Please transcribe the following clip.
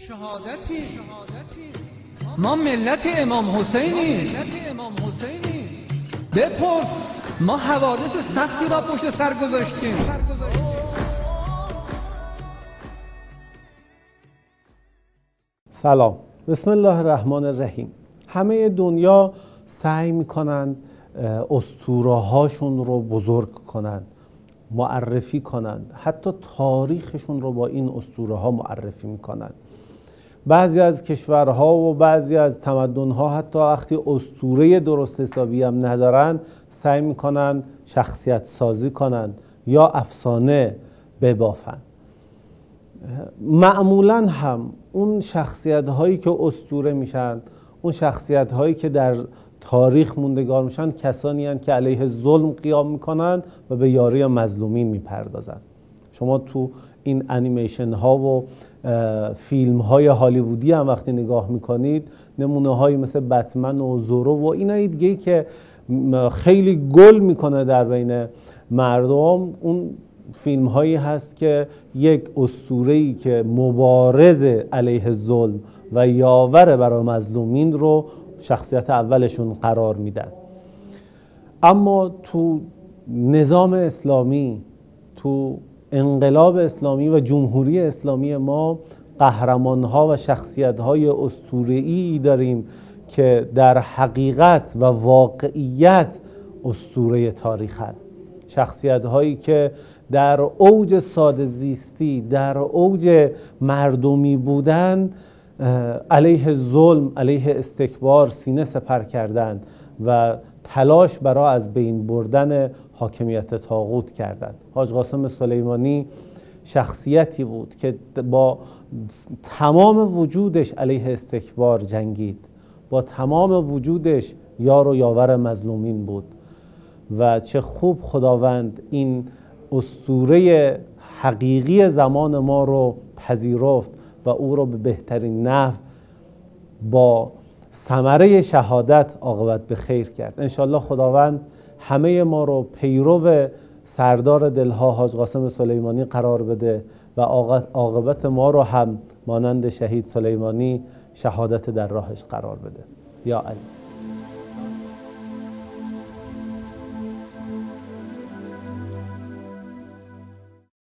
شهادتی ما ملت امام حسینی بپرس ما حوادث سختی را پشت سر گذاشتیم. سلام، بسم الله الرحمن الرحیم. همه دنیا سعی میکنن اسطوره هاشون رو بزرگ کنن، معرفی کنن، حتی تاریخشون رو با این اسطوره ها معرفی میکنن. بعضی از کشورها و بعضی از تمدنها حتی وقتی اسطوره درست حسابی هم ندارن سعی میکنن شخصیت سازی کنن یا افسانه ببافن. معمولا هم اون شخصیت هایی که اسطوره میشن، اون شخصیت هایی که در تاریخ موندگار میشن، کسانی هستند که علیه ظلم قیام میکنن و به یاری مظلومین میپردازن. شما تو این انیمیشن ها و فیلم های هالیوودی هم وقتی نگاه میکنید، نمونه هایی مثل بتمن و زورو و اینایی دیگه که خیلی گل میکنه در بین مردم، اون فیلم هایی هست که یک اسطوره‌ای که مبارز علیه ظلم و یاور برای مظلومین رو شخصیت اولشون قرار میدن. اما تو نظام اسلامی، تو انقلاب اسلامی و جمهوری اسلامی ما قهرمان‌ها و شخصیت‌های اسطوره‌ای داریم که در حقیقت و واقعیت اسطوره تاریخند. شخصیت‌هایی که در اوج ساده زیستی، در اوج مردمی بودن، علیه ظلم، علیه استکبار سینه سپر کردند و تلاش برای از بین بردن حاکمیت طاغوت کردند. حاج قاسم سلیمانی شخصیتی بود که با تمام وجودش علیه استکبار جنگید، با تمام وجودش یار و یاور مظلومین بود و چه خوب خداوند این اسطوره حقیقی زمان ما رو پذیرفت و او رو به بهترین نحو با ثمره شهادت عاقبت به خیر کرد. انشالله خداوند همه ما رو پیرو سردار دلها حاج قاسم سلیمانی قرار بده و عاقبت ما رو هم مانند شهید سلیمانی شهادت در راهش قرار بده. یا علی.